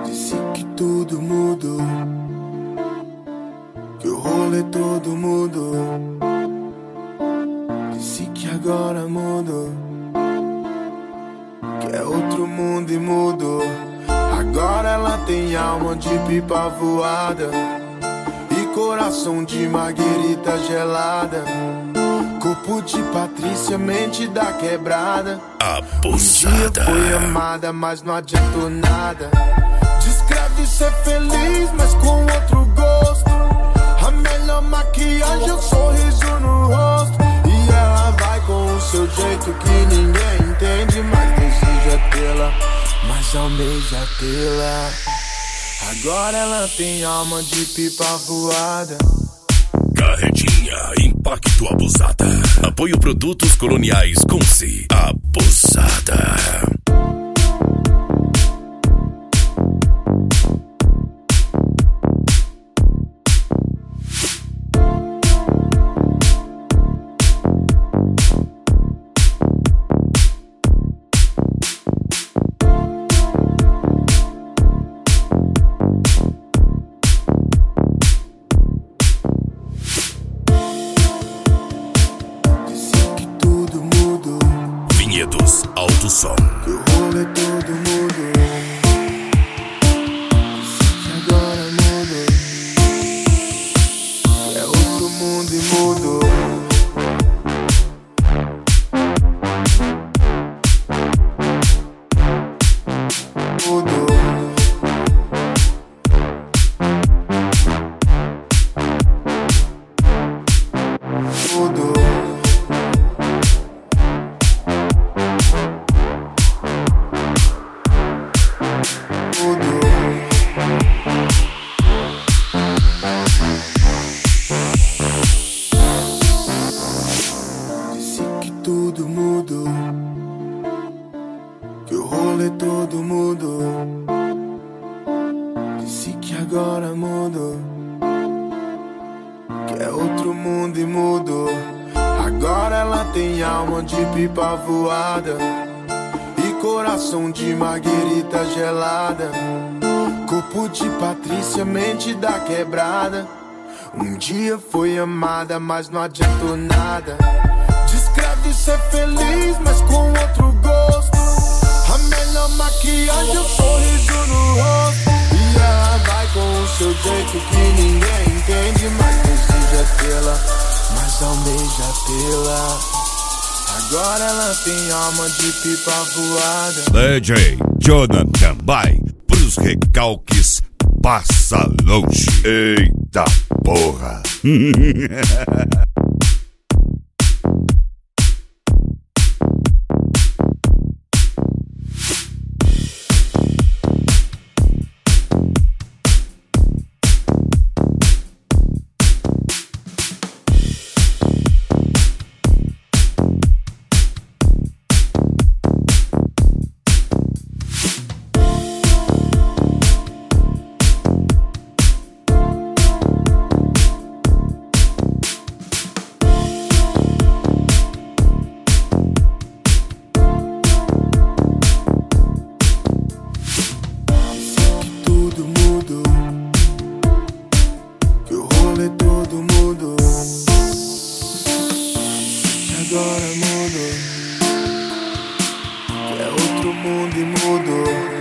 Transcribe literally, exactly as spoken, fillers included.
Disse que tudo mudou, que o rolê todo mudou. Disse que agora mudou, que é outro mundo e mudou. Agora ela tem alma de pipa voada e coração de marguerita gelada. Corpo de Patrícia, mente da quebrada. Abusada. Um dia foi amada, mas não adiantou nada. Descreve ser feliz, mas com outro gosto. A melhor maquiagem é o sorriso no rosto. E ela vai com o seu jeito que ninguém entende, mas deseja tê-la, mas almeja tê-la. Agora ela tem alma de pipa voada. Carretinha, impacto abusada. Apoio produtos coloniais com si. Abusada. Vinhedos Alto Som. Que o rolê todo mudou, que agora mudou, que é outro mundo e mudou. Mudou. Mudou. Disse que tudo mudou, que o rolê todo mudou. Disse que agora mudou, que é outro mundo e mudou. Agora ela tem alma de pipa voada e coração de marguerita gelada. Corpo de Patrícia, mente da quebrada. Um dia foi amada, mas não adiantou nada. Descreve ser feliz, mas com outro gosto. A melhor maquiagem é o sorriso no rosto. E ela vai com o seu jeito que ninguém entende, mas deseja tê-la, mas almeja tê-la. Agora ela tem alma de pipa voada. D J Jonathan vai pros recalques, passa longe. Eita porra. Agora mudou, que é outro mundo e mudou.